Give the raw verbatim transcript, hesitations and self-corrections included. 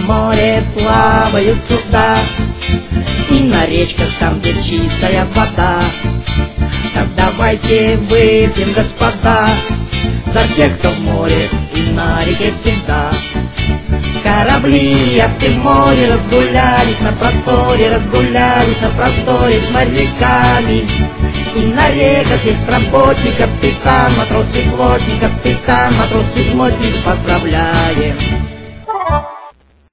море плавают суда, и на речках там, где чистая вода. Так давайте выпьем, господа, за тех, кто в море и на реке всегда. Корабли, яхты в море разгулялись на просторе, разгулялись на просторе с моряками. И на реках есть работник, капитан, матрос и плотник, капитан, матрос и плотник, поздравляем.